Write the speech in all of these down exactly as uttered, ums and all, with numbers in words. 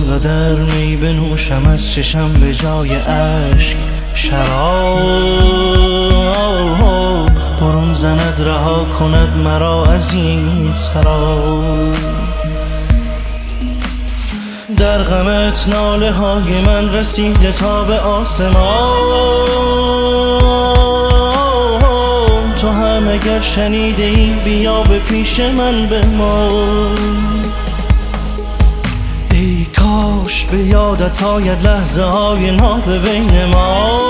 چقدر می بنوشم از چشم به جای اشک شراب، برون زند رها کند مرا از این سراب. در غمت ناله های من رسیده تا به آسمان، تو هم اگر شنیده ای بیا به پیش من بمان. ای کاش به یادت آید لحظه های ناب بین ما،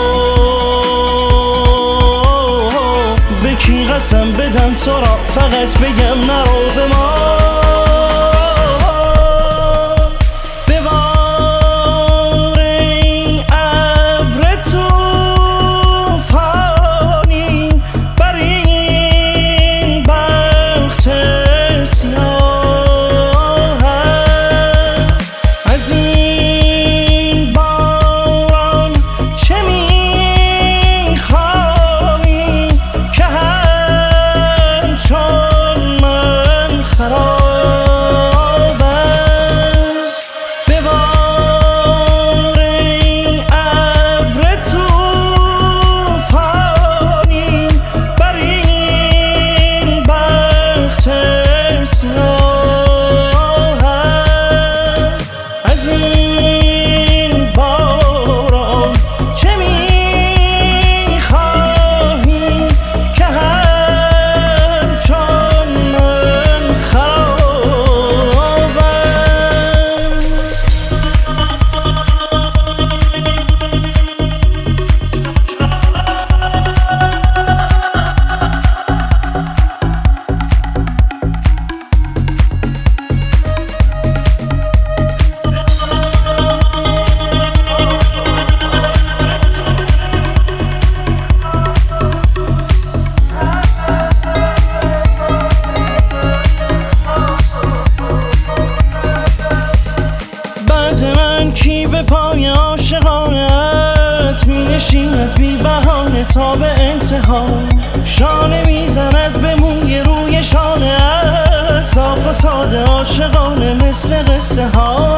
به کی قسم بدم تو را فقط بگم نرو به ما. کی به پای عاشقانت می نشیند بی بهانه تا به انتها، شانه میزند به موی روی شانه ات، صاف و ساده عاشقانه مثل قصه ها.